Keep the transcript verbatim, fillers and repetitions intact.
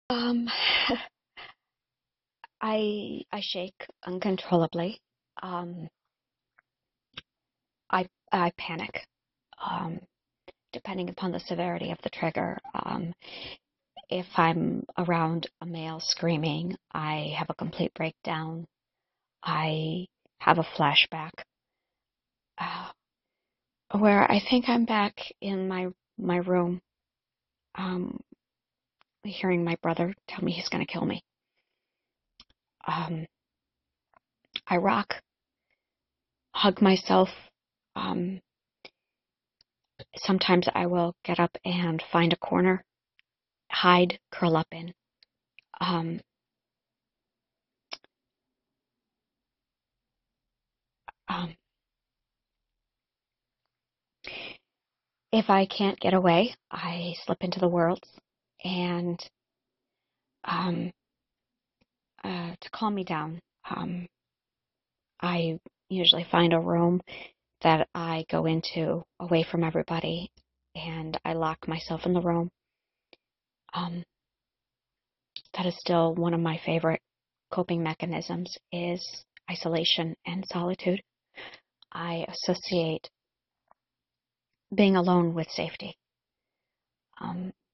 Um, I I shake uncontrollably. Um, I I panic. Um, Depending upon the severity of the trigger. Um, if I'm around a male screaming, I have a complete breakdown. I have a flashback uh, where I think I'm back in my my room, um, hearing my brother tell me he's going to kill me. Um, I rock, hug myself. Um, Sometimes I will get up and find a corner, hide, curl up in. Um, um, if I can't get away, I slip into the world, and um, uh, to calm me down, um, I usually find a room that I go into away from everybody, and I lock myself in the room. Um, that is still one of my favorite coping mechanisms is isolation and solitude. I associate being alone with safety. Um,